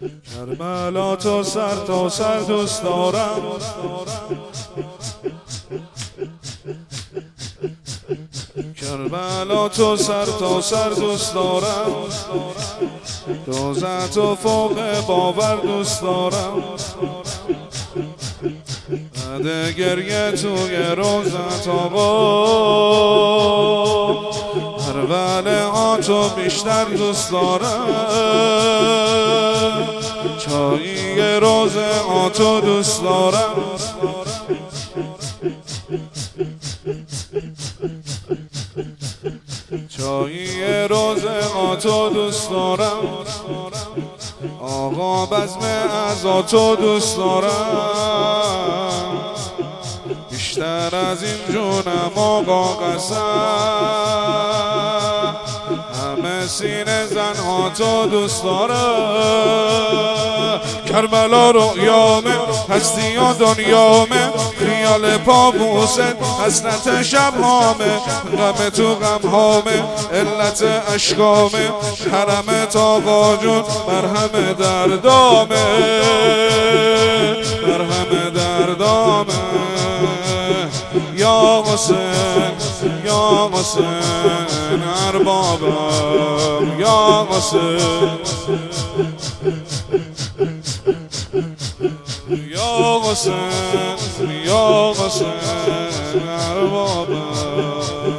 کربلا تو سر تا سر دوست دارم، کربلا تو سر تا سر دوست دارم، دوزت و فوق باور دوست دارم، بعد گریه توی روزت آقا، کربلا آتو بیشتر دوست دارم، چایی روز آتو دوست دارم، چایی روز آتو دوست دارم، آقا بزم از آتو دوست دارم، بیشتر از این جونم آقا قسم، همه سینه زن آتو دوست دارم، کربلا رویامه هستی و دنیامه، خیال پابوست حسرت شبهامه، غم تو غمهامه علت اشکامه، حرمت آقا جون مرهم دردامه، مرهم دردامه، یا حسین یا حسین اربابم، یا حسین یا حسین یا حسین اربابم.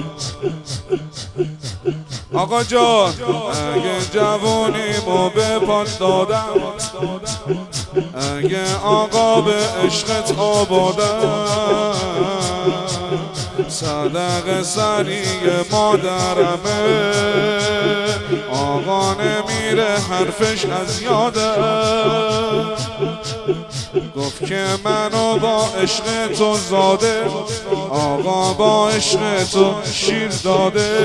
آقا جان اگه جوونیمو به پات دادم، اگه آقا به عشقت آبادم، صدق سری مادرمه، آقا نمیره حرفش از یادم، گفت که منو با عشق تو زاده، آقا با عشق تو شیر داده،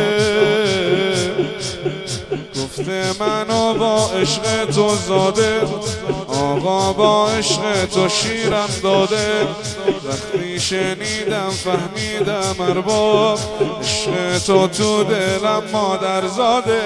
گفته منو با عشق تو زاده، آقا با عشق تو شیرم داده، وقتی شنیدم فهمیدم ارباب، عشق تو دلم مادر زاده،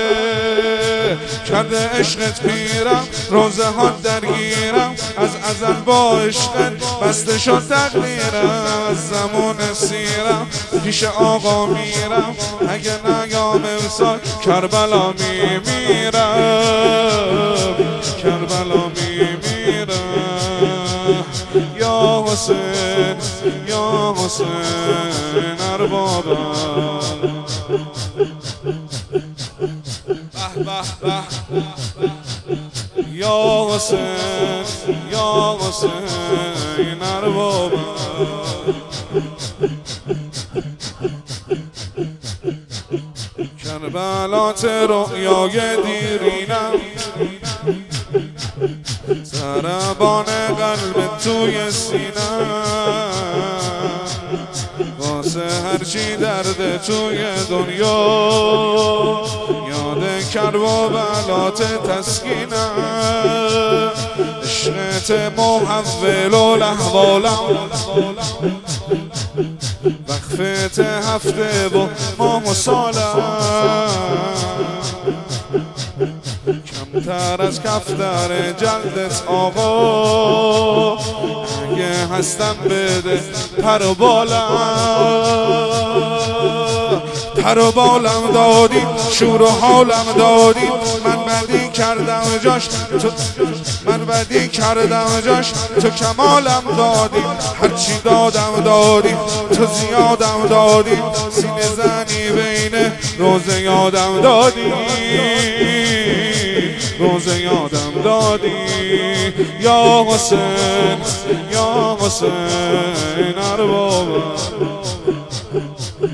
کرده عشقت پیرم روزه ها درگیرم، از ازل با عشقت بسته شد تقدیرم، از زمان سیرم پیش آقا میرم، اگه نیام امسال کربلا میمیرم، کربلا میمیرم، یا حسین یا حسین اربابم. یا حسین یا حسین اربابم. کربلات رؤیای دیرینم، ضربان قلب توی سینم، واسه هرچی درد توی دنیا، یاد کربلات تسکینم، عشقت محول الاحوالم، وقفت هفته و ماه و سالم، کمتر از کفتر جلدت آقا، اگه هستم بده پر و بالم، پر و بالم دادی شور و حالم دادی، من بدی کردم جاش تو، من بدی کردم جاش تو کمالم دادی، هرچی دادم دادی تو زیادم دادی، سینه زنی بین روزه یادم دادی، روزه یادم دادی، یا حسین یا حسین اربابم.